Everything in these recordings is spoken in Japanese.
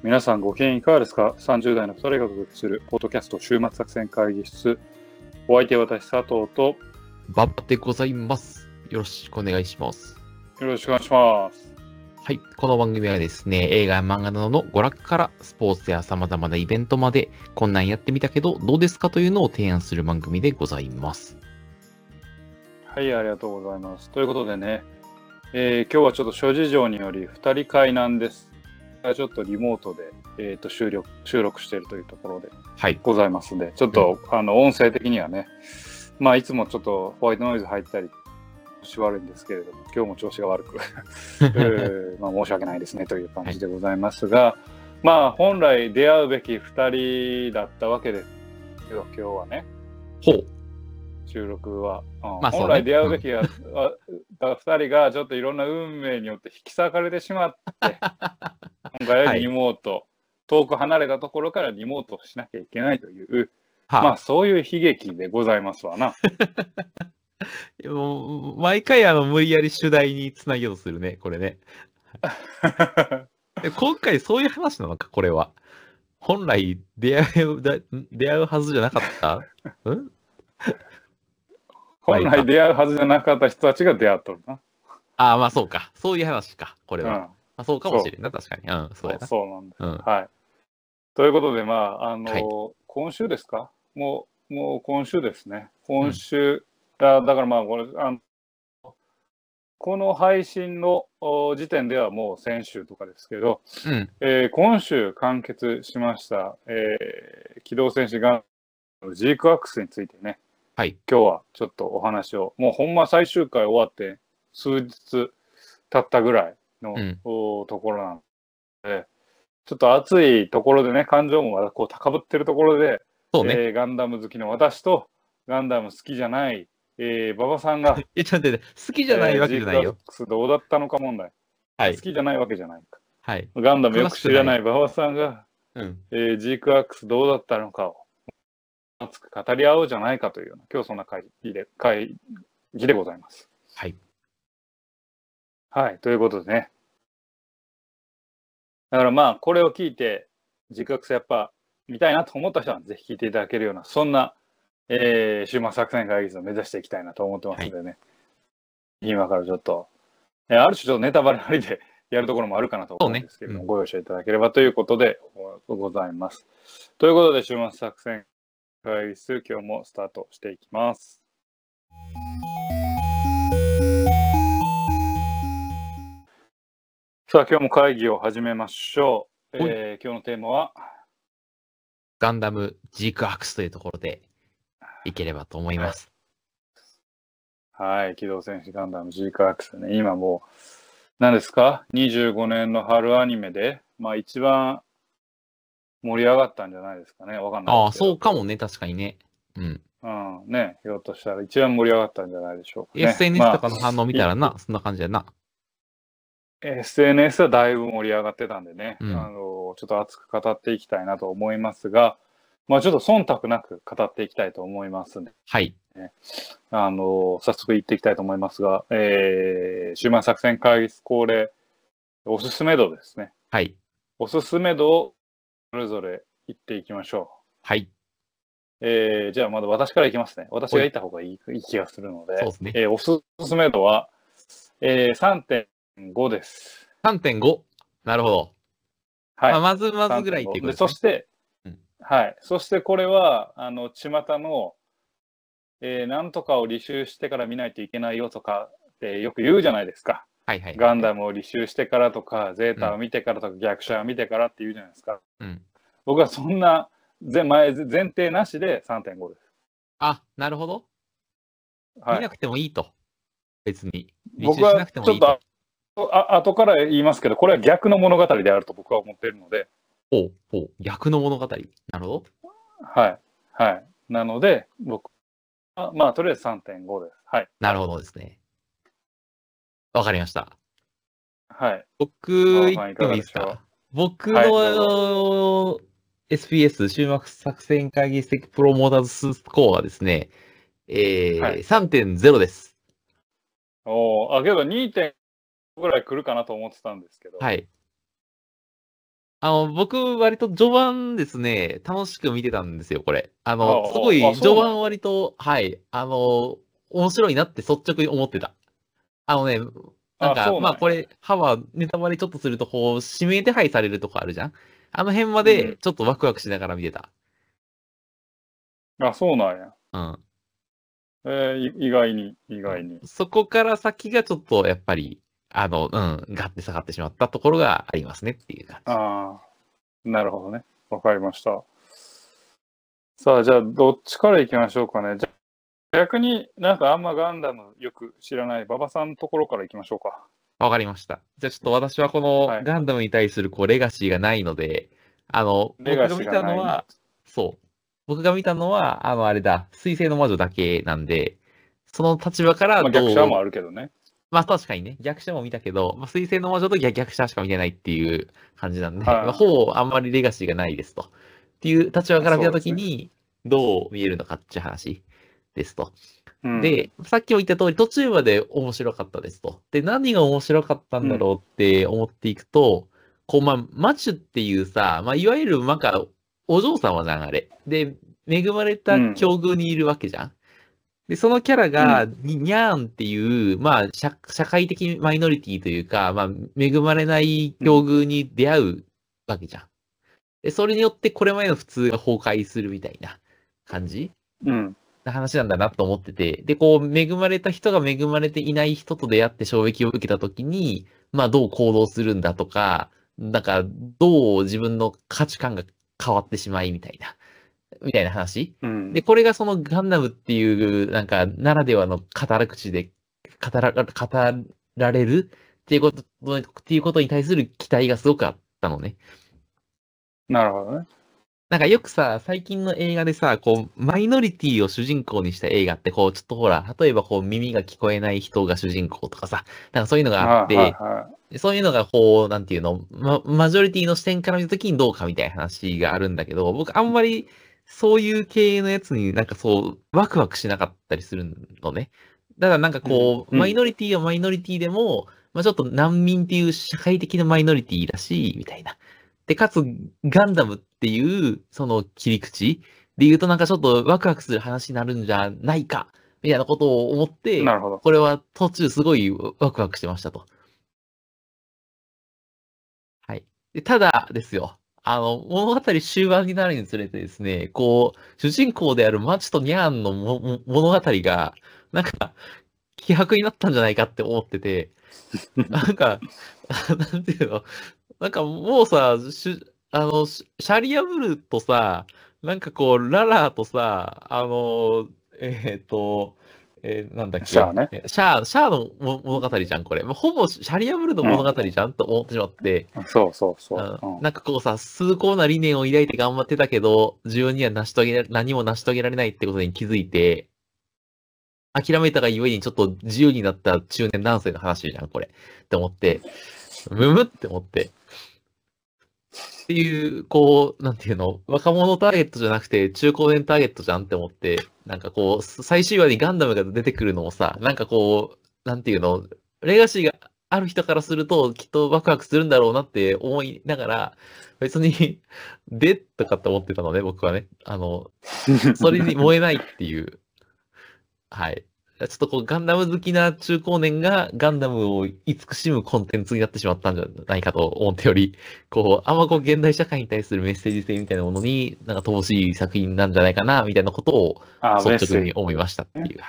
皆さんご機嫌いかがですか？ 30 代の2人がお届けするポッドキャスト週末作戦会議室。お相手は私佐藤とバッでございます。よろしくお願いします。 よろしくお願いします。 はい。この番組はですね、映画や漫画などの娯楽からスポーツや様々なイベントまで、こんなんやってみたけどどうですかというのを提案する番組でございます。 はい、ありがとうございます。ということでね、今日はちょっと諸事情により2人会なんです。ちょっとリモートで、収録しているというところでございますので、ちょっと、音声的にはね、まあいつもちょっとホワイトノイズ入ったり調子悪いんですけれども、今日も調子が悪く、まあ申し訳ないですねという感じでございますが、まあ本来出会うべき2人だったわけですけど、今日はね、収録は、本来出会うべき2人がちょっといろんな運命によって引き裂かれてしまって今回はリモート、遠く離れたところからリモートしなきゃいけないという、まあそういう悲劇でございますわな。 もう毎回無理やり主題につなげようとするね、これね。今回そういう話なのか、これは。本来出会うはずじゃなかった本来出会うはずじゃなかった人たちが出会っとるな。 ああ、まあそうか。そういう話か、これは。まあ、そうかもしれんな、確かに。そうやな。 そうなんです。はい。ということで、まあ、今週ですか？もう今週ですね。今週、だからまあ、この配信の時点ではもう先週とかですけど、今週完結しました、機動戦士ガンダムジークアックスについてね、今日はちょっとお話を、もうほんま最終回終わって数日経ったぐらいの、ところなので、ちょっと熱いところでね、感情もまだこう高ぶってるところで、ガンダム好きの私とガンダム好きじゃない馬場さんがちょっと待って、好きじゃないわけじゃないよ。 ジークアックスどうだったのか問題。好きじゃないわけじゃないか。ガンダムよく知らない馬場さんが、ジークアックスどうだったのかを熱く語り合おうじゃないかというような、今日そんな会議でございます。はい。はい、ということでね。だからまあ、これを聞いて、ジークアックスやっぱ見たいなと思った人はぜひ聞いていただけるような、そんな、週末作戦会議室を目指していきたいなと思ってますのでね。今からちょっと、ある種ちょっとネタバレありでやるところもあるかなと思うんですけれども、ご容赦いただければということでございます。ということで、週末作戦会議室、今日もスタートしていきます。さあ、今日も会議を始めましょう。今日のテーマはガンダムジークアックスというところでいければと思います。 はい、機動戦士ガンダムジークアックスね、今もう、何ですか ?25 年の春アニメで、まあ一番盛り上がったんじゃないですかね。わかんないですけど。 そうかもね、確かにね。 ね、ひょっとしたら一番盛り上がったんじゃないでしょうかね。 SNS とかの反応見たらな、そんな感じやな。 SNS はだいぶ盛り上がってたんでね、ちょっと熱く語っていきたいなと思いますが、まあちょっと忖度なく語っていきたいと思いますね。はい。早速言っていきたいと思いますが、週末作戦会議室恒例、おすすめ度ですね。はい。おすすめ度をそれぞれ言っていきましょう。はい。じゃあまだ私からいきますね。私が言った方がいい気がするので、そうですね。おすすめ度は、3.5 です。 3.5? なるほど。はい。まずぐらいっていうことですね。 そして、はい。そしてこれは、巷の、なんとかを履修してから見ないといけないよとかってよく言うじゃないですか。はいはい。ガンダムを履修してからとか、ゼータを見てからとか、逆者を見てからって言うじゃないですか。僕はそんな前提なしで 3.5 です。 あ、なるほど。見なくてもいいと。別に。 僕はちょっと後から言いますけど、これは逆の物語であると僕は思っているので。 逆の物語。なるほど。 はい。はい。なので、僕は、まあ、とりあえず 3.5 です。はい。 なるほどですね。わかりました。 はい。 僕、言ってもいいですか？僕の SPS、週末作戦会議室プロモーターズスコアはですね、3.0 です。 けど 2.5 ぐらい来るかなと思ってたんですけど。はい。 僕、割と序盤ですね、楽しく見てたんですよ、これ。すごあ、 い、序盤そうなんや。 割と、はい、面白いなって率直に思ってた。あのね、なんあ、 か、 そうなんや。 まあこれ、歯はネタバレちょっとすると、こう、指名手配されるとこあるじゃん。あの辺まで、 うん。 ちょっとワクワクしながら見てた。 あ、そうなんや。 うん。 意外に、意外に。 そこから先がちょっと、やっぱり、ガッて下がってしまったところがありますねっていう感じ。 ああ、なるほどね。わかりました。さあ、じゃあ、どっちから行きましょうかね。じゃあ、逆になんかあんまガンダムよく知らない馬場さんのところから行きましょうか。 わかりました。じゃあちょっと私はこのはい。 ガンダムに対するこうレガシーがないので、 レガシー僕が見がない。 たのは、そう。僕が見たのは、あれだ、水星の魔女だけなんで、その立場からまあ逆者もどう、 あるけどね。 まあ確かにね、逆者も見たけど、まあ、水星の魔女と逆者しか見てないっていう感じなんで、まあ、 はほぼあんまりレガシーがないですと。っていう立場い。 から見たとそうですね。 きに、どう見えるのかっていう話ですと。 うん。 で、さっきも言った通り、途中まで面白かったですと。で、何が面白かったんうん。 だろうって思っていくと、こう、まあ、マチュっていうさ、まあ、いわゆる、なんか、お嬢様じゃん、あれ。で、恵まれたうん。 境遇にいるわけじゃん。で、そのキャラが、 うん。 にゃーんっていう、まあ、社会的マイノリティというか、まあ、恵まれないうん。 境遇に出会うわけじゃん。で、それによってこれまでの普通が崩壊するみたいな感じうん。 な話なんだなと思ってて、で、こう、恵まれた人が恵まれていない人と出会って衝撃を受けたときに、まあ、どう行動するんだとか、なんか、どう自分の価値観が変わってしまいみたいな話。で、 うん。 これがそのガンダムっていう、なんか、ならではの語ら口で語られるっていうことに対する期待がすごくあったのね。 なるほどね。 なんかよくさ、最近の映画でさ、こう、マイノリティを主人公にした映画って、こう、ちょっとほら、例えばこう、耳が聞こえない人が主人公とかさ、なんかそういうのがあっはいて、 はいはそういうのがこう、なんていうの、マジョリティの視点から見たときにどうかみたいな話があるんだけど、僕あんまりそういう系のやつになんかそう、ワクワクしなかったりするのね。だからなんかい。うん。 こう、 うん。 マイノリティはマイノリティでも、まあちょっと難民っていう社会的なマイノリティだし、みたいな。で、かつ、ガンダムっていう、その切り口で言うとなんかちょっとワクワクする話になるんじゃないか、みたいなことを思って、 なるほど。 これは途中すごいワクワクしてましたと。はい。で、ただですよ。物語終盤になるにつれてですね、こう、主人公であるマチとニャーンの物語が、なんか、希薄になったんじゃないかって思ってて、なんか、なんていうの、なんかもうさ、シャリアブルとさ、なんかこう、ララとさ、えっと、なんだっけ、 じゃあね。 シャアの物語じゃん、これ。もうほぼシャリアブルの物語じゃんと思ってしまって、 そうそうそう。 なんかこうさ、崇高な理念を抱いて頑張ってたけど、自分には何も成し遂げられないってことに気づいて、諦めたがゆえにちょっと自由になった中年男性の話じゃん、これ。って思って、むむって思って。っていう、こう、なんていうの、若者ターゲットじゃなくて中高年ターゲットじゃんって思って、なんかこう、最終話にガンダムが出てくるのもさ、なんかこう、なんていうの、レガシーがある人からするときっとワクワクするんだろうなって思いながら、別にでとかって思ってたのね、僕はね。それに燃えないっていう。はい。ちょっとこう、ガンダム好きな中高年がガンダムを慈しむコンテンツになってしまったんじゃないかと思ってより、こう、あんまこう、現代社会に対するメッセージ性みたいなものに、なんか乏しい作品なんじゃないかな、みたいなことをあ、メッ率直セージに思いましたってね。 いう。はい。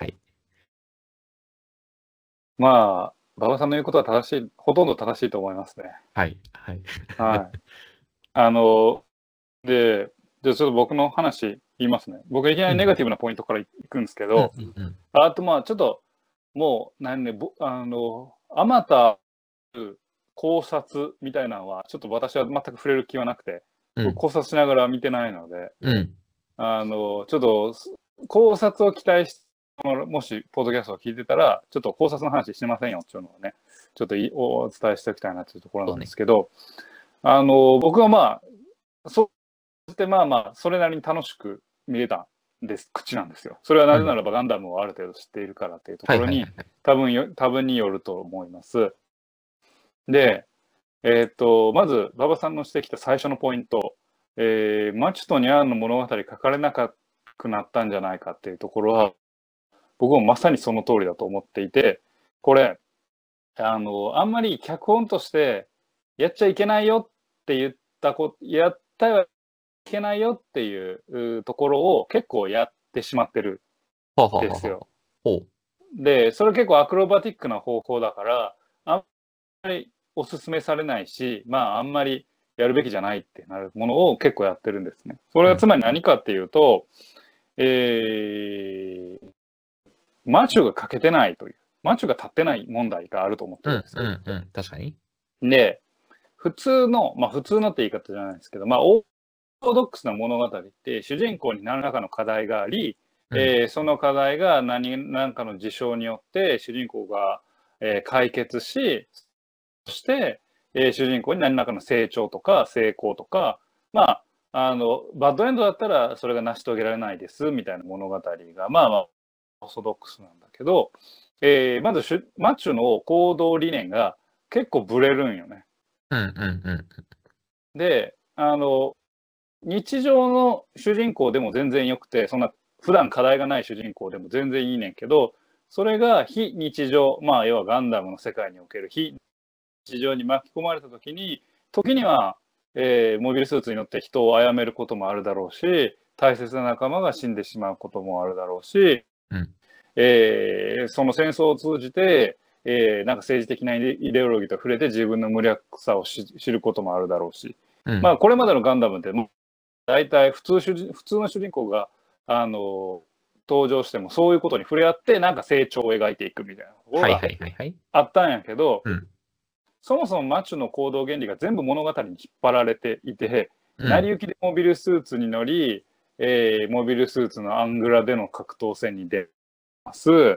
まあ、馬場さんの言うことは正しい、ほとんど正しいと思いますね。 はい。はい。 はい。あの、で、じゃあちょっと僕の話言いますね。僕いきなうん。 りネガティブなポイントからいくんですけうん。 ど、 うん。うん。 あとまあちょっと、もう、あまた考察みたいなのは、ちょっと私は全く触れる気はなくて、 うん。 考察しながら見てないので、 うん。 ちょっと考察を期待し、もし、ポッドキャストを聞いてたら、ちょっと考察の話してませんよっていうのをね、ちょっとお伝えしておきたいなというところなんでそうね。 すけど、僕はまあ、そうしてまあまあ、それなりに楽しく見れた口なんですよ。それはなうん。 ぜならばガンダムをある程度知っているからというとはい。 ころに、 はい。はい。 多分によると思います。で、 まず、馬場さんのしてきた最初のポイント、マチとニャンの物語書かれなくなったんじゃないかっていうところは、僕もまさにその通りだと思っていて、これ、あんまり脚本として、やっちゃいけないよって言ったやったらいけないよっていうところを結構やってしまってるはあはあはあはあ。 んですよ。 ほう。 で、それ結構アクロバティックな方法だから、あんまりお勧めされないし、まあ、あんまりやるべきじゃないってなるものを結構やってるんですね。それはつまり何かっていうと、マチュが欠けてないという、マチュが立ってない問題があると思ってうんるんですよ。 うんうん。確かに。 で、普通のって言い方じゃないですけど、まあ、オーソドックスな物語って主人公に何らかの課題があり、その課題が何かの事象によって主人公が、解決し、そして、主人公に何らかの成長とか成功とか、まあ、バッドエンドだったらそれが成し遂げられないですみたいな物語が、まあまあ、オーソドックスなんだけど、まずマッチョの行動理念が結構ブレるんよね。 うんうんうん。 で、日常の主人公でも全然よくて、そんな普段課題がない主人公でも全然いいねんけど、それが非日常、まあ要はガンダムの世界における非日常に巻き込まれた時に、時には、モビルスーツに乗って人を殺めることもあるだろうし、大切な仲間が死んでしまうこともあるだろうし、 うん、 その戦争を通じて、なんか政治的なイデオロギーと触れて自分の無力さを知ることもあるだろうし、 うん、 まあこれまでのガンダムって大体普通の主人公が登場してもそういうことに触れ合ってなんか成長を描いていくみたいなところがあったんやけど、そもそもマッチョの行動原理が全部物語に引っ張られていて、成り行きでモビルスーツに乗り、モビルスーツのアングラでの格闘戦に出ます。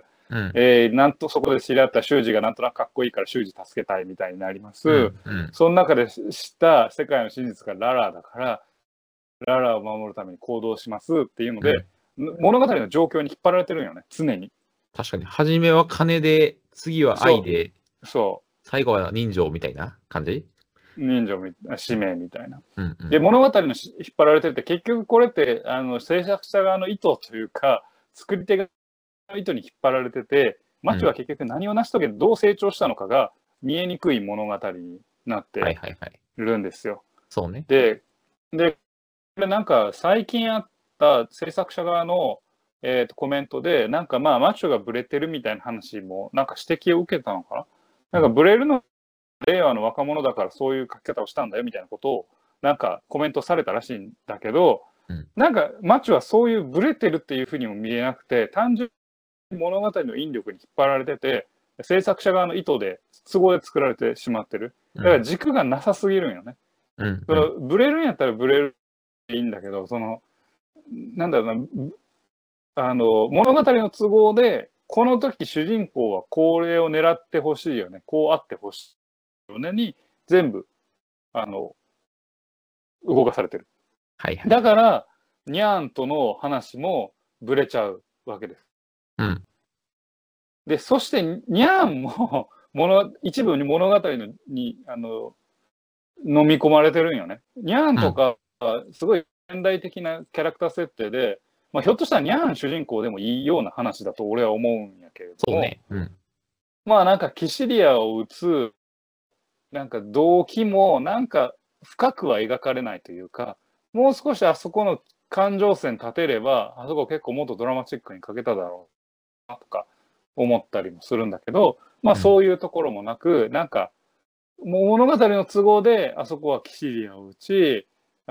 なんとそこで知り合った修二がなんとなくかっこいいから修二助けたいみたいになります。その中で知った世界の真実がララだから、ララを守るために行動しますっていうので、物語の状況に引っ張られてるんよね、常に。 確かに。初めは金で、次は愛で、最後は人情みたいな感じ？ 人情、使命みたいな。で、物語の引っ張られてて、結局これって、制作者側の意図というか、作り手が意図に引っ張られてて、マチは結局何を成し遂げてどう成長したのかが見えにくい物語になってるんですよ。 そうね。 で、これなんか最近あった制作者側の、コメントで、なんかまあマチョがブレてるみたいな話もなんか指摘を受けたのかな。なんかブレるの令和の若者だからそういう書き方をしたんだよみたいなことをなんかコメントされたらしいんだけど、なんかマチョはそういうブレてるっていうふうにも見えなくて、単純に物語の引力に引っ張られてて、制作者側の意図で都合で作られてしまってる。だから軸がなさすぎるんよね。そのブレるんやったらブレるいいんだけど、そのなんだろうな、物語の都合でこの時主人公はこれを狙ってほしいよね、こうあってほしいよねに全部動かされてる。だからニャンとの話もブレちゃうわけです。で、そしてニャンも一部に物語に飲み込まれてるんよね。ニャンとかすごい現代的なキャラクター設定で、まあ、ひょっとしたらニャン主人公でもいいような話だと俺は思うんやけれども、まあなんかキシリアを撃つなんか動機もなんか深くは描かれないというか、もう少しあそこの感情線立てればあそこ結構もっとドラマチックに書けただろうなとか思ったりもするんだけど、まあそういうところもなく、なんかもう物語の都合であそこはキシリアを撃ち、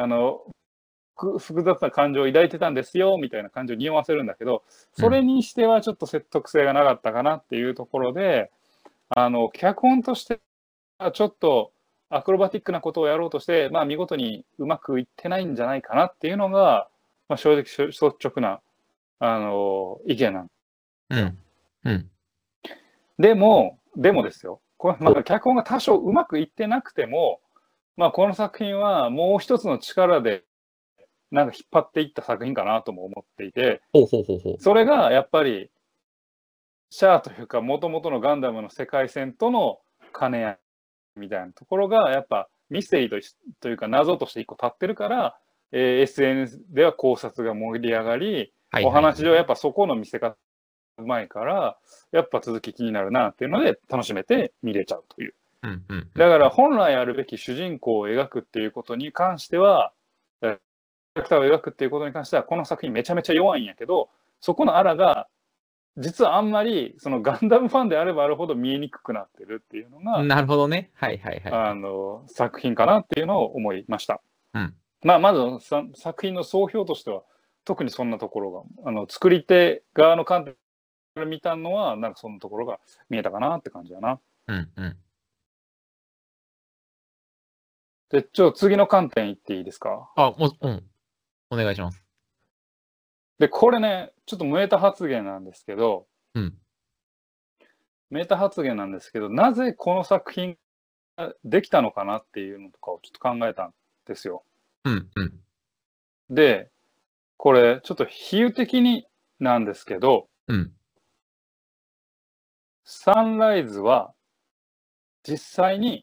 複雑な感情を抱いてたんですよみたいな感情を匂わせるんだけど、それにしてはちょっと説得性がなかったかなっていうところで、脚本としてはちょっとアクロバティックなことをやろうとして、まあ見事にうまくいってないんじゃないかなっていうのが、まあ、正直率直な意見なんですよ。でもですよ。これまあ脚本が多少うまくいってなくても、まあこの作品はもう一つの力でなんか引っ張っていった作品かなとも思っていて、それがやっぱりシャアというか元々のガンダムの世界線との兼ね合いみたいなところがやっぱミステリーというか謎として一個立ってるから、SNS では考察が盛り上がり、お話上やっぱそこの見せ方うまいから、やっぱ続き気になるなっていうので楽しめて見れちゃうという。だから本来あるべき主人公を描くっていうことに関しては、キャラクターを描くっていうことに関してはこの作品めちゃめちゃ弱いんやけど、そこのあらが実はあんまりそのガンダムファンであればあるほど見えにくくなってるっていうのが、 なるほどね。はいはいはい。 作品かなっていうのを思いました。 うん。 まず作品の総評としては特にそんなところが作り手側の観点から見たのはなんかそんなところが見えたかなって感じだな。 うんうん。 で、次の観点言っていいですか？ うん。お願いします。 で、これね、ちょっとメータ発言なんですけど、 うん。 メータ発言なんですけど、なぜこの作品ができたのかなっていうのとかをちょっと考えたんですよ。 うんうん。 で、これちょっと比喩的になんですけど、 うん。 サンライズは実際に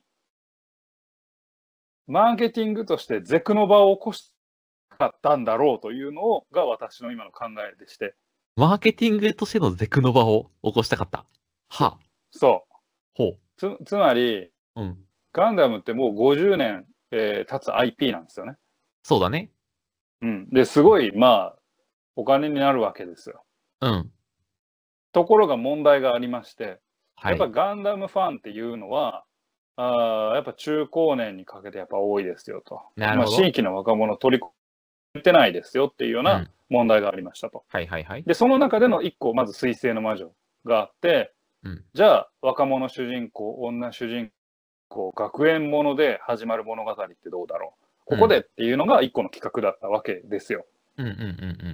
マーケティングとしてゼクの場を起こしたかったんだろうというのが私の今の考えでして。 マーケティングとしてのゼクの場を起こしたかった。はあ。 そほう。つまり、 う。うん。 ガンダムってもう50年、経つ IP なんですよね。 そうだね。 うん。で、すごい、お金になるわけですよ。 うん。 ところが問題がありまして、やっぱはい。 ガンダムファンっていうのは、やっぱ中高年にかけてやっぱ多いですよと。新なるほど。 規の若者を取り込めてないですよっていうようなうん。 問題がありましたと。 はいはいはい。 で、その中での一個、まず水星の魔女があって、 うん。 じゃあ若者主人公、女主人公、学園もので始まる物語ってどうだろう。ここでっていうのが一個の企画だったわけですよ。 うんうんうんうん。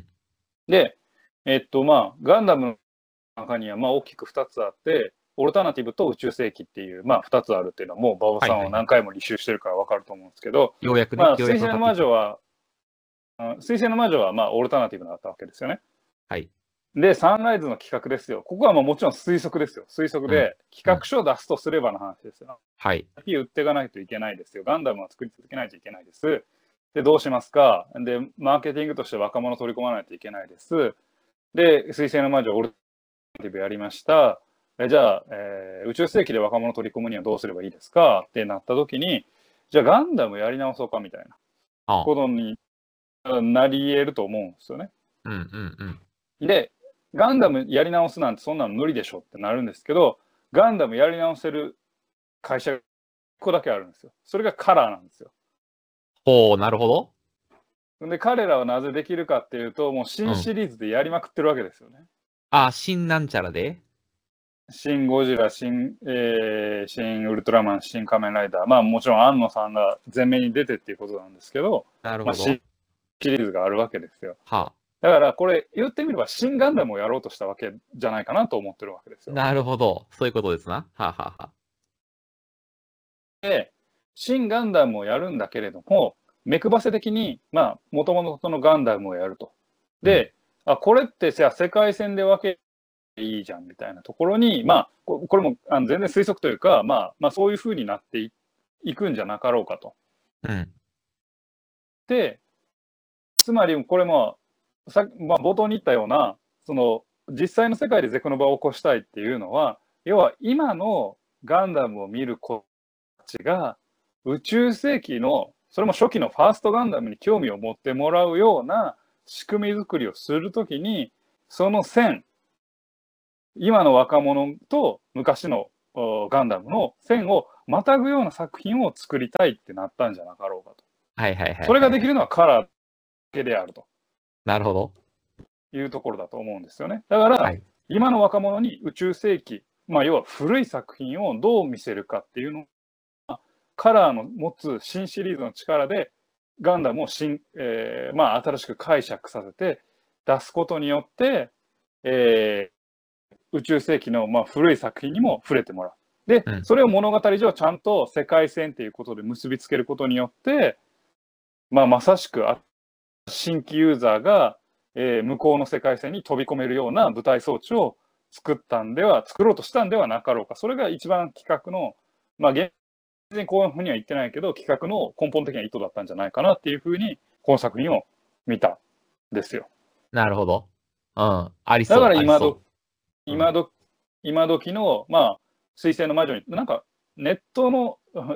で、ガンダムの中には大きく2つあって、オルタナティブと宇宙世紀っていう、2つあるっていうのはもう馬場さんははいはいはい。 何回も履修してるから分かると思うんですけど、 ようやくね。ようや水星のく分かってきた。 魔女は、水星の魔女はオルタナティブだったわけですよね。 はい。 で、サンライズの企画ですよ。ここはもちろん推測ですよ。推測うん。 で、企画書を出すとすればの話ですよ。 はい。 IP 売っていかないといけないですよ。ガンダムは作り続けないといけないです。で、どうしますか？で、マーケティングとして若者を取り込まないといけないです。で、水星の魔女オルタナティブやりました。じゃあ、宇宙世紀で若者を取り込むにはどうすればいいですかってなった時に、じゃあガンダムやり直そうかみたいなことになり得ると思うんですよね。 うんうんうん。 で、ガンダムやり直すなんてそんなの無理でしょってなるんですけど、ガンダムやり直せる会社が1個だけあるんですよ。それがカラーなんですよ。 ほう、なるほど。 で、彼らはなぜできるかっていうと、もううん。 新シリーズでやりまくってるわけですよね。 新なんちゃらで。 シン・ゴジラ、シン・ウルトラマン、シン・仮面ライダー。もちろん庵野さんが前面に出てっていうことなんですけど、 なるほど。 新シリーズがあるわけですよ。 はあ。 だからこれ言ってみれば新ガンダムをやろうとしたわけじゃないかなと思ってるわけですよ。 なるほど。そういうことですな。はあはあはあ。 で、新ガンダムをやるんだけれども、目配せ的に、もともとのガンダムをやると。で、これってじゃあ世界線で分けていいじゃんみたいなところに、これも全然推測というか、そういうふうになっていくんじゃなかろうかと。 うん。 で、つまりこれも、冒頭に言ったような、その実際の世界でゼクノバを起こしたいっていうのは、要は今のガンダムを見る子たちが宇宙世紀の、それも初期のファーストガンダムに興味を持ってもらうような仕組み作りをするときに、その線、今の若者と昔のガンダムの線をまたぐような作品を作りたいってなったんじゃなかろうかと。 はいはいはいそれはいはい。 ができるのはカラーだけであるとなるほど。 いうところだと思うんですよね。だから、 はい。 今の若者に宇宙世紀、要は古い作品をどう見せるかっていうのは、カラーの持つ新シリーズの力で、ガンダムを新しく解釈させて出すことによって、宇宙世紀の古い作品にも触れてもらう。で、 うん。 それを物語上ちゃんと世界線っていうことで結びつけることによって、まさしく新規ユーザーが、向こうの世界線に飛び込めるような舞台装置を作ろうとしたんではなかろうか。それが一番企画の、現然こういうふうには言ってないけど、企画の根本的な意図だったんじゃないかなっていうふうに、この作品を見たんですよ。 なるほど。うん。ありだかそう、 ら今ど、 ありそ今ど、今時の、まあ、水星の魔女に、なんか、ネットの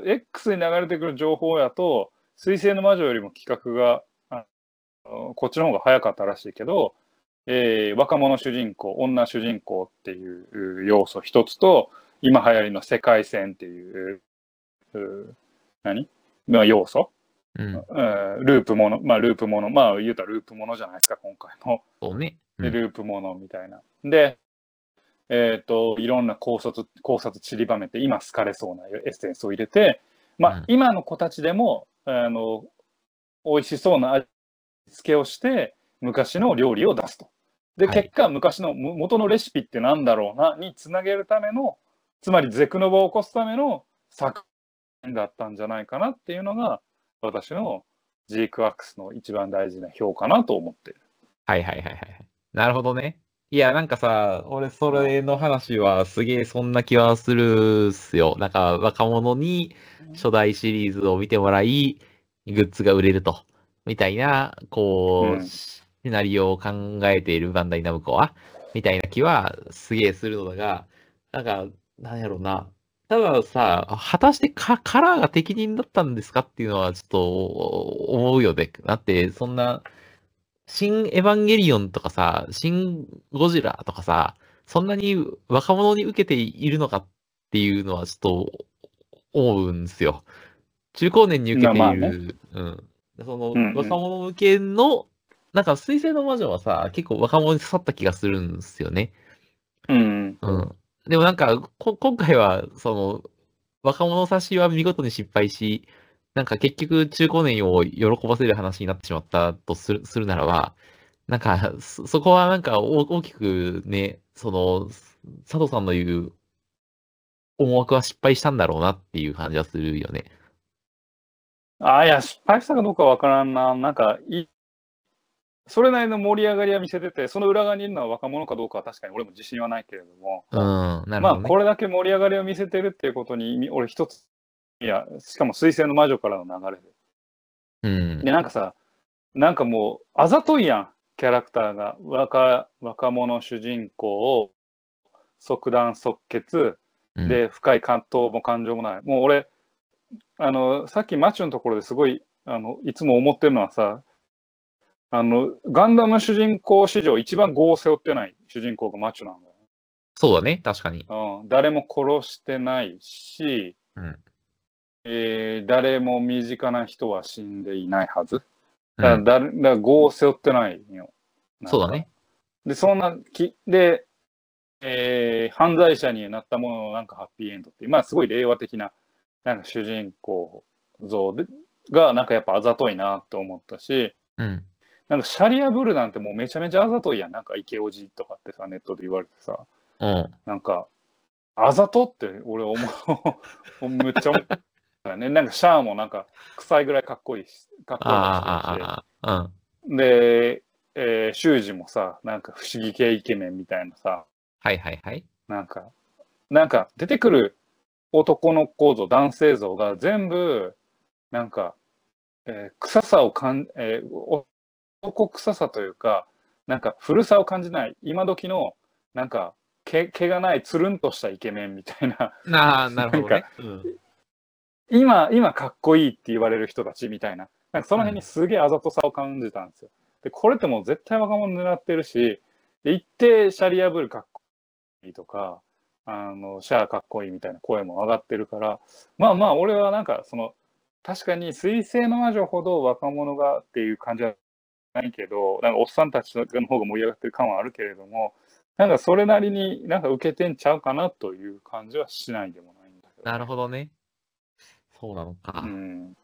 X に流れてくる情報やと、水星の魔女よりも企画が、こっちの方が早かったらしいけど、若者主人公、女主人公っていう要素一つと、今流行りの世界線っていう、何まあ、要素、 う。うん。 ループもの、まあループもの、まあ言うたらループものじゃないですか、今回の。 そうね。うん。 ループものみたいな。で、いろんな考察散りばめて、今好かれそうなエッセンスを入れて、まあうん。 今の子たちでも、美味しそうな味付けをして、昔の料理を出すと。で、 はい。 結果、昔の元のレシピってなんだろうな、につなげるための、つまりゼクノバを起こすための作品だったんじゃないかなっていうのが、私のジークワックスの一番大事な評価なと思っている。 はいはいはいはい。なるほどね。いや、なんかさ、俺それの話はすげえそんな気はするっすよ。なんか若者に初代シリーズを見てもらい、グッズが売れると。みたいな、こう、 うん。 シナリオを考えているバンダイナムコは、みたいな気はすげえするのだが、なんか、なんやろうな。たださ、果たしてカラーが適任だったんですかっていうのはちょっと思うよね。だって、そんな、新エヴァンゲリオンとかさ、新ゴジラとかさ、そんなに若者に受けているのかっていうのはちょっと思うんですよ。中高年に受けてまあね。 いる、うん。その若うん者向けの、なんか水星の魔女はさ、結構若者に刺さった気がするんですよね。 うん。うん。 うん。でもなんか、今回は、若者差しは見事に失敗し、なんか結局中高年を喜ばせる話になってしまったとするならば、なんか、そこはなんか大きくね、佐藤さんの言う思惑は失敗したんだろうなっていう感じはするよね。 あ、いや、失敗したかどうかわからんな。なんか、それなりの盛り上がりは見せてて、その裏側にいるのは若者かどうかは確かに俺も自信はないけれども、 うん、なるまあ、 ほどね。 これだけ盛り上がりを見せてるっていうことに、俺一つ、いや、しかも水星の魔女からの流れで。で、 うん、 なんかさ、なんかもう、あざといやん、キャラクターが。若者主人公を即断即決うん。 で、深い葛藤も感情もない。もう俺、さっきマチュのところですごい、いつも思ってるのはさ、ガンダム主人公史上一番業を背負ってない主人公がマチュなんだそうだね、確かに。 よ。うん、誰も殺してないし、 うん、 誰も身近な人は死んでいないはず。 うん。 だから業を背負ってないよ。なんか。 そうだね。 で、そんなで、犯罪者になったもののなんかハッピーエンドっていう、まあすごい令和的な、なんか主人公像がなんかやっぱあざといなと思ったし、 うん。 なんかシャリアブルなんてもうめちゃめちゃあざといやん。なんかイケオジとかってさ、ネットで言われてさ、 うん。 なんか、あざとって俺思う、めっちゃ思ったよね。なんかシャアもなんか臭いぐらいかっこいいし、かっこようとしてるし、 あ、 で、修二もさ、なんか不思議系イケメンみたいなさ、 はいはいはい。 なんか、なんか出てくる男の構造、男性像が全部、なんか、臭さを男臭さというか、なんか古さを感じない、今時の、なんか、毛がないつるんとしたイケメンみたいな、 なるなんか、 ほどね。うん。 今かっこいいって言われる人たちみたいな、なんかその辺にうん。 すげえあざとさを感じたんですよ。で、これってもう絶対若者狙ってるし、で、一定シャリアブルかっこいいとか、シャアかっこいいみたいな声も上がってるから、まあまあ、俺はなんか、確かに水星の魔女ほど若者がっていう感じはないけど、なんかおっさんたちの方が盛り上がってる感はあるけれども、なんかそれなりになんか受けてんちゃうかなという感じはしないでもないんだけどなるね。 ほどね。そうなのうか。 ん。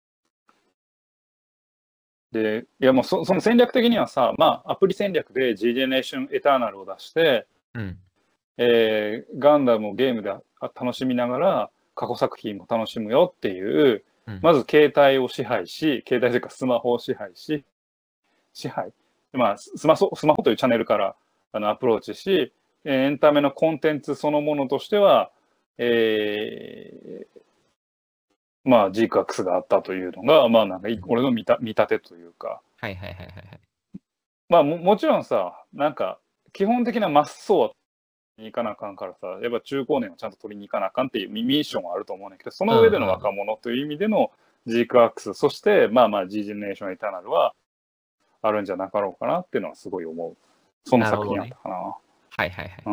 で、いやもうその戦略的にはさ、まあアプリ戦略で G ジェネレーションエターナルを出して、 うん。 ガンダムをゲームで楽しみながら過去作品も楽しむよっていう、 うん。 まず携帯を支配し、携帯というかスマホを支配し、支配、まあ、スマホというチャンネルからアプローチし、エンタメのコンテンツそのものとしては、えまあ、ジークアックスがあったというのが、まあ、なんか俺の見立てというか、 はいはいはいはいはい。 まあもちろんさ、なんか、基本的なマッソはに行かなあかんからさ、やっぱ中高年をちゃんと取りに行かなあかんっていうミッションはあると思うんだけど、そうんの上でのうん。 若者という意味でのジークアックス、そしてまあまあ G ジェネレーションエターナルはあるんじゃなかろうかなっていうのはすごい思う。その作品やっなるほどね。 たかな。 はいはいはい。 うん。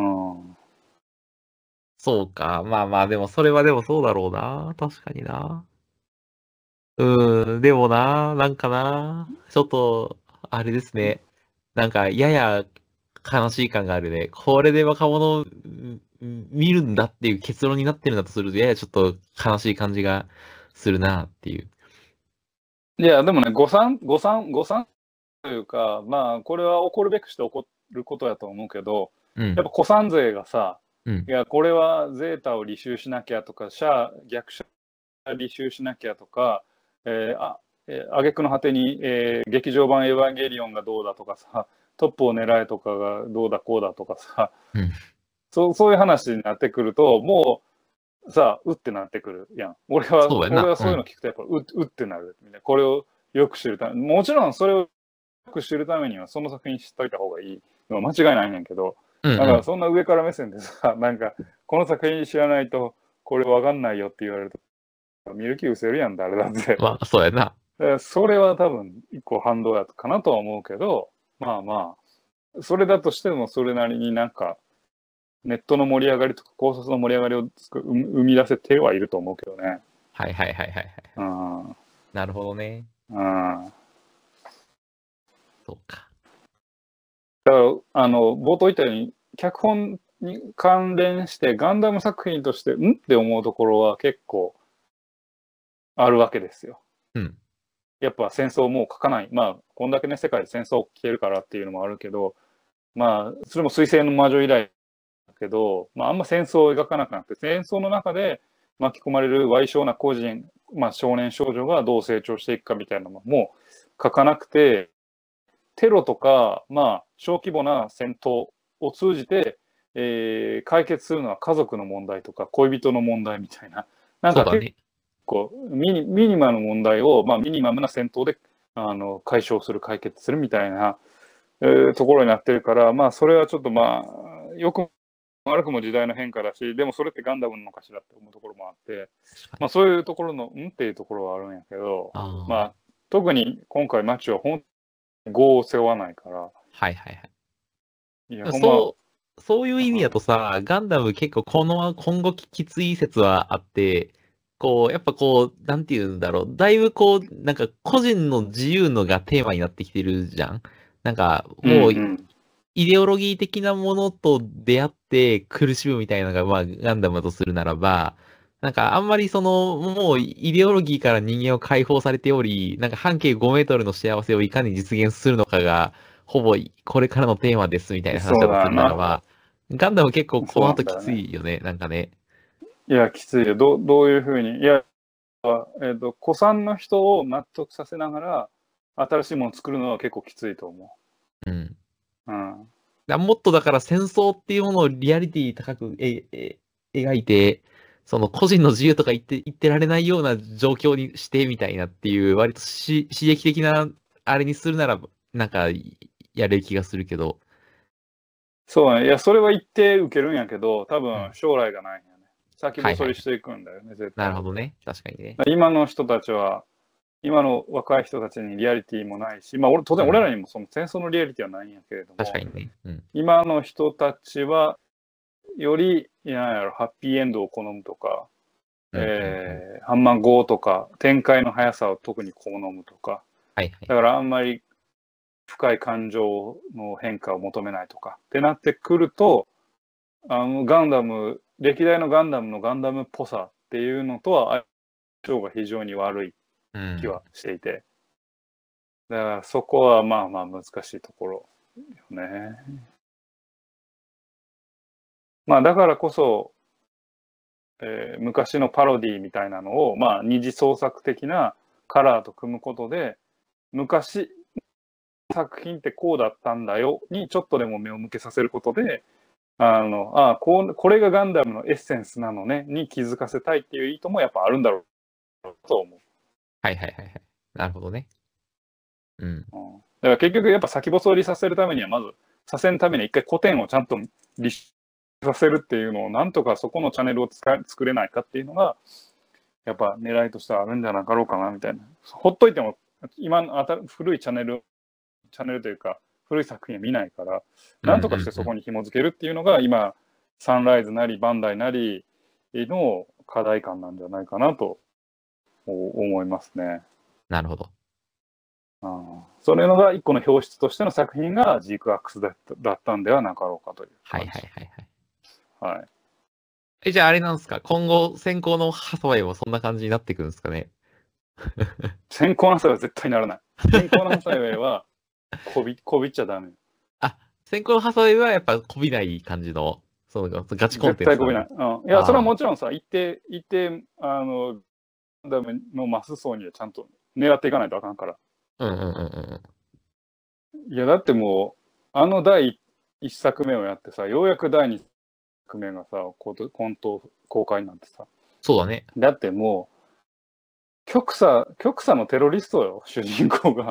そうか。まあまあ、でもそれはでもそうだろうな。確かにな。でもな、なんかな、ちょっと、あれですね。なんか、やや悲しい感があるね。これで若者を見るんだっていう結論になってるんだとすると、ややちょっと悲しい感じがするなっていう。 いや、でもね、誤算というか、まあ、これは起こるべくして起こることやと思うけど、 うん、 やっぱ古参税がさ、 うん、 いや、これはゼータを履修しなきゃとか、逆者履修しなきゃとか、挙句の果てに、劇場版エヴァンゲリオンがどうだとかさ、トップを狙えとかがどうだこうだとかさ、 うん。 そういう話になってくると、もうさ、うってなってくるやん。俺そうやな。うん。 はそういうの聞くとやっぱうってなる。みたいなこれをよく知るためもちろんそれをよく知るためにはその作品知っといた方がいいのは間違いないねんけど、 うん、 なんうん。 かそんな上から目線でさ、なんかこの作品知らないとこれわかんないよって言われると、見る気失せるやん、誰だって。 まあ、そうやな。 それは多分一個反動やったかなとは思うけど、まあまあ、それだとしてもそれなりになんか、ネットの盛り上がりとか考察の盛り上がりを生み出せてはいると思うけどね。 はいはいはいはいはい。 うん。 なるほどね。 うん。 そうか。 だから、冒頭言ったように、脚本に関連してガンダム作品として、って思うところは結構あるわけですよ。 うん。 やっぱ戦争もう書かない。まあ、こんだけね、世界で戦争起きてるからっていうのもあるけど、まあ、それも水星の魔女以来だけど、まあ、あんま戦争を描かなくなって、戦争の中で巻き込まれる賠償な個人、まあ、少年少女がどう成長していくかみたいなのも書かなくて、テロとか、まあ、小規模な戦闘を通じて、解決するのは家族の問題とか恋人の問題みたいな、なんか結そうだね。 構ミニマムの問題を、まあ、ミニマムな戦闘で解消する、解決するみたいな、ところになってるから、まあ、それはちょっとまあ、よくも悪くも時代の変化だし、でもそれってガンダムのかしらって思うところもあって、 確かに。 まあ、そういうところの、っていうところはあるんやけど、 あまあ、 あ。 特に今回、マチは本当に業を背負わないから、 はいはいはい。 いや、ほんま、 そういう意味だとさ、ガンダム結構今後きつい説はあって、こう、やっぱこう、なんて言うんだろう。だいぶこう、なんか個人の自由のがテーマになってきてるじゃん。なんか、 うんもう、 うん。 イデオロギー的なものと出会って苦しむみたいなのが、まあ、ガンダムだとするならば、なんかあんまりその、もうイデオロギーから人間を解放されており、なんか半径5メートルの幸せをいかに実現するのかが、ほぼこれからのテーマですみたいな話そうだとするならだな。 ば、ガンダム結構こそうの後きなんだよね。 ついよね、なんかね。 いや、きついよ。どういうふうに。いや、古参の人を納得させながら、新しいものを作るのは結構きついと思うん。 う。うん。 もっとだから戦争っていうものをリアリティ高く描いて、その個人の自由とか言ってられないような状況にしてみたいなっていう、割と刺激的なあれにするなら、なんかやれる気がするけど。 そうね。いや、それは一定受けるんやけど、多うん。 分将来がないんやね。先はいはいはい。 細りしていくんだよね、絶対。 なるほどね。確かにね。 今の人たちは、今の若い人たちにリアリティもないし、まあ、当然俺うん。 らにもその戦争のリアリティはないんやけれども、 確かにね。うん。 今の人たちは、より、なんやろ、ハッピーエンドを好むとか、 うん。うん。うん。 ハンマー5とか、展開の速さを特に好むとか、 はいはいはい。 だからあんまり深い感情の変化を求めないとかってなってくると、ガンダム、歴代のガンダムのガンダムっぽさっていうのとは相性が非常に悪いうん。 気はしていて、だからそこはまあまあ難しいところよね。まあだからこそ、昔のパロディみたいなのを、まあ二次創作的なカラーと組むことで、昔作品ってこうだったんだよにちょっとでも目を向けさせることで、これがガンダムのエッセンスなのねに気づかせたいっていう意図もやっぱあるんだろと思う。 はいはいはいはい。なるほどね。うん。 だから結局やっぱ先細りさせるためにはまずさせるために一回古典をちゃんと立させるっていうのをなんとかそこのチャンネルを作れないかっていうのがやっぱ狙いとしてはあるんじゃなかろうかなみたいな。ほっといても今の古いチャンネルというか古い作品は見ないからなんとかしてそこに紐付けるっていうのが今サンライズなりバンダイなりの課題感なんじゃないかなと思いますね。 なるほど。 それのが一個の表出としての作品がジークアックスだったんではなかろうかというはい感じ。 はいはいはい。 はい。 じゃああれなんですか、今後先行のハサウェイもそんな感じになっていくんですかね。 先行のハサウェイは絶対ならない。先行のハサウェイはこびっちゃダメ。 あ、先行のハサウェイはやっぱこびない感じの、そのガチコンテンツ絶対こびない。いや、それはもちろんさ、一定、ダムのマス層にはちゃんと狙っていかないとあかんから。いや、だってもう、第一作目をやってさ、ようやく第二作目がさ、コント公開になってさ。 そうだね。 だってもう、極左のテロリストよ、主人公が。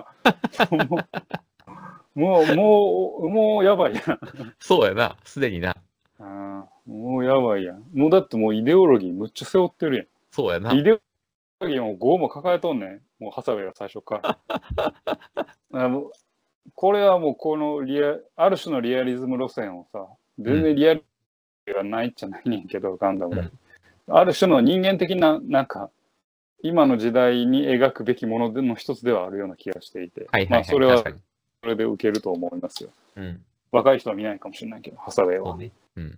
もうやばいやん。 そうやな、すでにな。 もうやばいやん。もうだってもうイデオロギーむっちゃ背負ってるやん。 そうやな。 イデオロギーも5も抱えとんねん。もうハサウェイが最初から。これはもうこのある種のリアリズム路線をさ、全然リアリズムがないっちゃないねんけど、ガンダムで。ある種の人間的な、なんか、今の時代に描くべきものの一つではあるような気がしていて、まあそれはそれで受けると思いますよ。若い人は見ないかもしれないけど、ハサウェイは。そうね。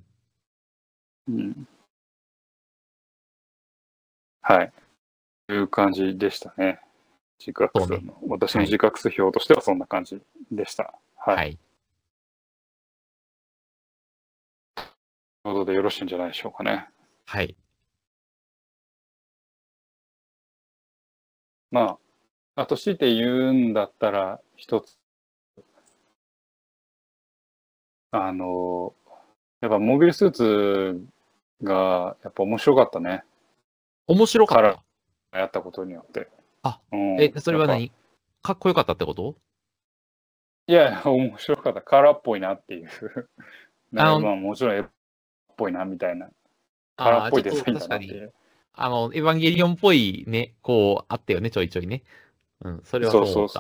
はい。という感じでしたね。ジクアックスの、私のジクアックス表としてはそんな感じでした。はい。ということでよろしいんじゃないでしょうかね。 はい。 まあ、あと強いて言うんだったら、一つ。やっぱモビルスーツがやっぱ面白かったね。 面白かったやったことによって。 それは何かっこよかったってこと？ いや、面白かった。カラーっぽいなっていう。まあもちろん絵っぽいなみたいな。カラーっぽいデザインだなっていう。 エヴァンゲリオンっぽいね、こう、あったよね、ちょいちょいね。それはそう思った。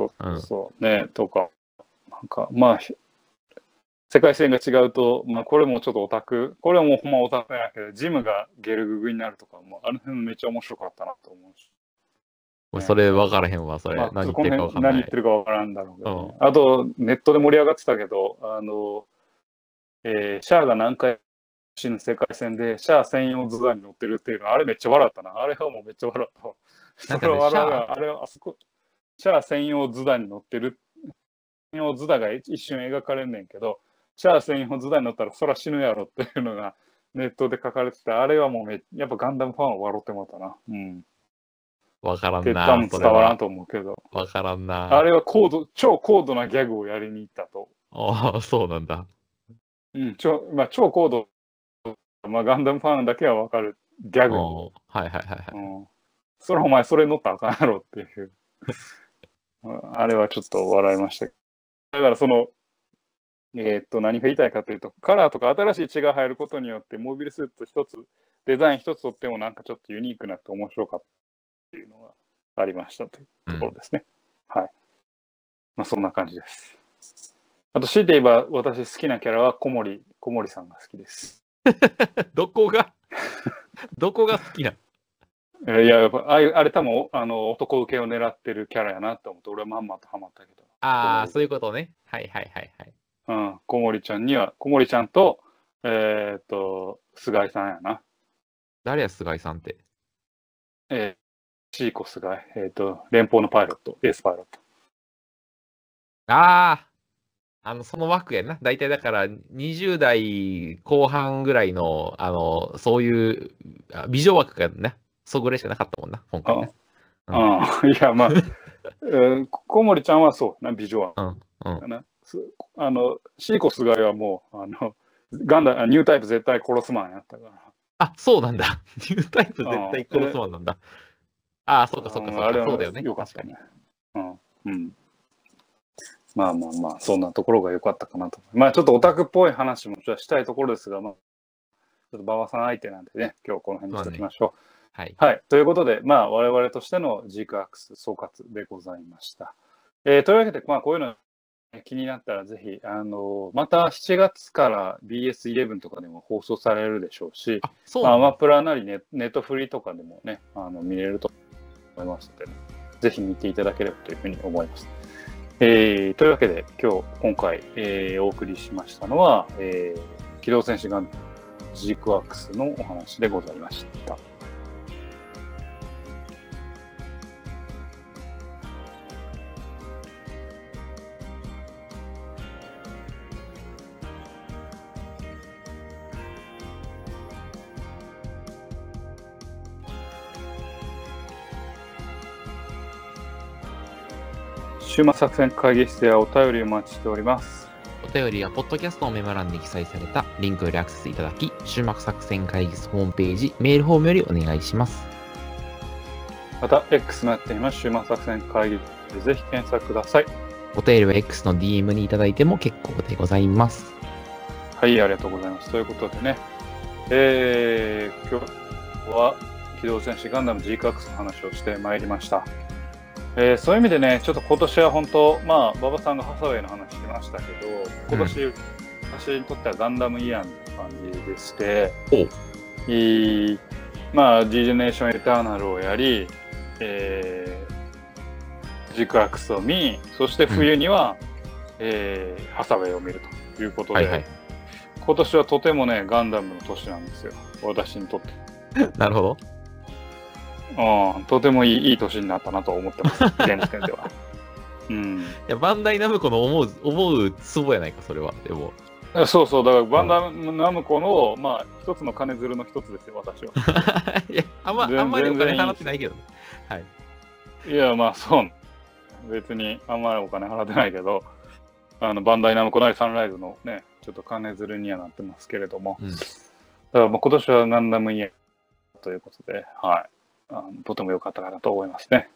そうね、とか、なんか、まあ、世界線が違うと、まあ、これもちょっとオタク、これもほんまオタクやけど、ジムがゲルググになるとかも、あの辺めっちゃ面白かったなと思うし。 それ分からへんわ、それ。 まあ、 何言ってるか分からない。 何言ってるか分からんだろうけど、ねあと、ネットで盛り上がってたけど、シャアが何回死ぬ世界線で、シャア専用図鑑に乗ってるっていうのは、あれめっちゃ笑ったな。あれはもうめっちゃ笑ったわ。それはあれはあそこ、シャア専用図鑑に乗ってる。専用図鑑が一瞬描かれんねんけど、シャア専用図鑑に乗ったらそら死ぬやろっていうのがネットで書かれてて、あれはもうやっぱガンダムファンは笑ってもらったな。 わからんな。 多分伝わらんと思うけど。 わからんな。 あれは超高度なギャグをやりに行ったと。 ああ、そうなんだ。 超高度、まあ、ガンダムファンだけはわかるギャグ。 はいはいはいはい。 それお前それ乗ったらあかんやろっていう。あれはちょっと笑いました。だからその、何が言いたいかというと、カラーとか新しい血が入ることによって、モビルスーツ一つ、デザイン一つとってもなんかちょっとユニークなって面白かったっていうのがありましたというところですね。はい。まあそんな感じです。あと、強いて言えば私好きなキャラは小森さんが好きです。 どこが好きな？ いや、やっぱあれ多分男受けを狙ってるキャラやなって思って、俺はまんまとハマったけど。 ああ、そういうことね。はいはいはいはい。 小森ちゃんと、菅井さんやな。 誰や、菅井さんって。 シーコ菅井。連邦のパイロット、エースパイロット。 ああ、その枠やな。大体だから20代後半ぐらいの、そういう美女枠がね、そぐれしかなかったもんな、今回ね。 いや、まあ、小森ちゃんはそうな、美女枠。シーコ菅井はもう、ニュータイプ絶対殺すマンやったから。 あ、そうなんだ。ニュータイプ絶対殺すマンなんだ。 ああ、そうかそうかそうか。 あれはそうだよね。 良かったね確かに。。 うん。まあまあまあ、そんなところが良かったかなと。まあちょっとオタクっぽい話もしたいところですが、まあ、ちょっと馬場さん相手なんでね、今日この辺にしておきましょう。 はい。 はい。ということで、まあ我々としてのジークアクス総括でございました。というわけで、まあこういうの気になったらぜひ、また7月から BS11 とかでも放送されるでしょうし、 あ、そうまあ、アなんだ。 マプラなりネットフリとかでもね、見れると思いますので、ね、ぜひ見ていただければというふうに思います。というわけで、今回、お送りしましたのは、機動戦士ガンダムジークワークスのお話でございました。週末作戦会議室ではお便りをお待ちしております。 お便りは、ポッドキャストのメモ欄に記載されたリンクよりアクセスいただき、終幕作戦会議室ホームページ、メールフォームよりお願いします。 また、X もやっています。週末作戦会議室でぜひ検索ください。 お便りは X の DM にいただいても結構でございます。 はい、ありがとうございます。ということでね、今日は機動戦士ガンダム G カックスの話をしてまいりました。そういう意味でね、ちょっと今年は本当、まあ、馬場さんがハサウェイの話しましたけど、今年、私にとってはガンダムイヤーみたいな感じでして、まあ、G ジェネレーションエターナルをやり、G カックスを見、そして冬には、ハサウェイを見るということで、 はいはい。 今年はとてもね、ガンダムの年なんですよ。私にとって。 なるほど。 とてもいい年になったなと思ってます。現時点では。うん。 いや、バンダイナムコの思うツボやないか、それは。でも。 そうそう、だからバンダイナムコの、まあ、一つの金づるの一つですよ、私は。 いや、あんまりお金払ってないけどね。はい。 いや、まあ、そう。別にあんまりお金払ってないけど、バンダイナムコなりサンライズのね、ちょっと金づるにはなってますけれども、だからまあ今年はガンダムイヤーということで、はい。とても良かったかなと思いますね。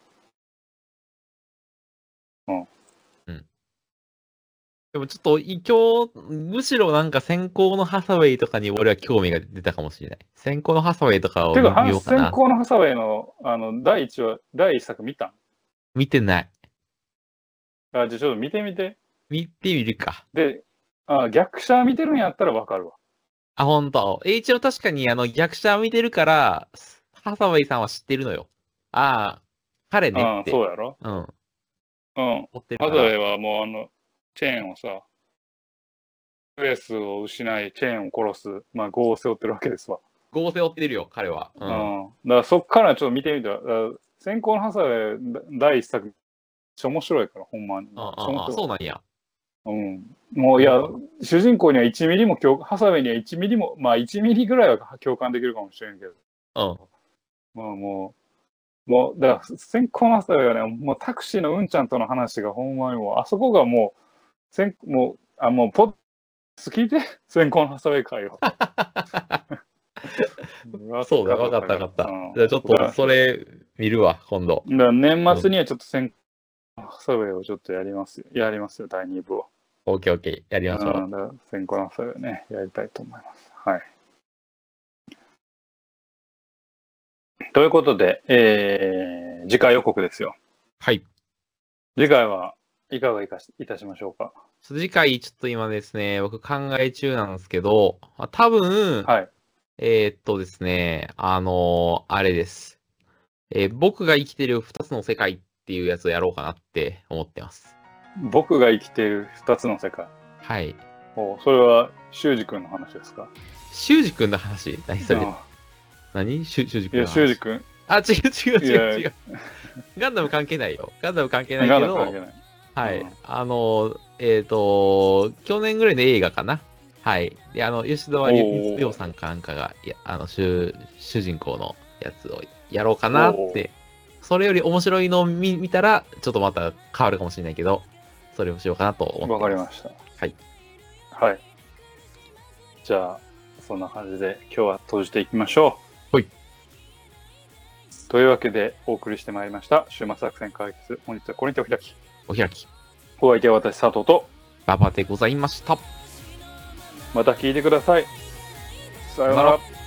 でもちょっと今日、むしろなんか先行のハサウェイとかに俺は興味が出たかもしれない。先行のハサウェイとかを見ようかな。 先行のハサウェイの、第一作見たん？ 見てない。 じゃあちょっと見てみて。 見てみるか。 で、逆者見てるんやったらわかるわ。 あ、ほんと。一応確かに逆者見てるから、ハサウェイさんは知ってるのよ。ああ、彼ねって。 そうやろ？ うん。 うん。 持ってるハサウから。 ェイはもうチェーンをさ、ベースを失い、チェーンを殺す、まあ、業を背負ってるわけですわ。 業を背負ってるよ、彼は。 だからそっからちょっと見てみて。先行のハサウェイ第一作、めっちゃ面白いから、ほんまに。 そうなんや。 もういや、主人公には1ミリもハサウェイには1ミリも、まあ1ミリぐらいは共感できるかもしれんけど。まあもう、だから先行のハサウェイはね、もうタクシーのうんちゃんとの話がほんまにもう、あそこがもうポッ聞いて、先行のハサウェイ会を。 そうだ、わかった。じゃあちょっとそれ見るわ、今度。 年末にはちょっと先行のハサウェイをちょっとやりますよ、第2部を。 オッケー、やりましょう。 先行のハサウェイね、やりたいと思います。はい。ということで、次回予告ですよ。 はい。 次回はいかがいたしましょうか。 次回、ちょっと今ですね、僕考え中なんですけど、多分、 はい。 ですね、あれです。僕が生きてる2つの世界っていうやつをやろうかなって思ってます。 僕が生きている2つの世界。 はい。 それは、修二君の話ですか？ 修二君の話？何それ？何？修二君の話。 いや、修二君。 あ、違う。ガンダム関係ないよ。ガンダム関係ないけど、はい。去年ぐらいの映画かな。はい。で、吉沢亮さんかなんかが、主人公のやつをやろうかなって。それより面白いのを見たら、ちょっとまた変わるかもしれないけど、それをしようかなと思ってます。 わかりました。 はい。 はい。じゃあ、そんな感じで今日は閉じていきましょう。 はい。 というわけでお送りしてまいりました週末作戦会議室、本日はこれにてお開き。 お開き。 お相手は私佐藤と、 馬場でございました。 また聞いてください。さようなら。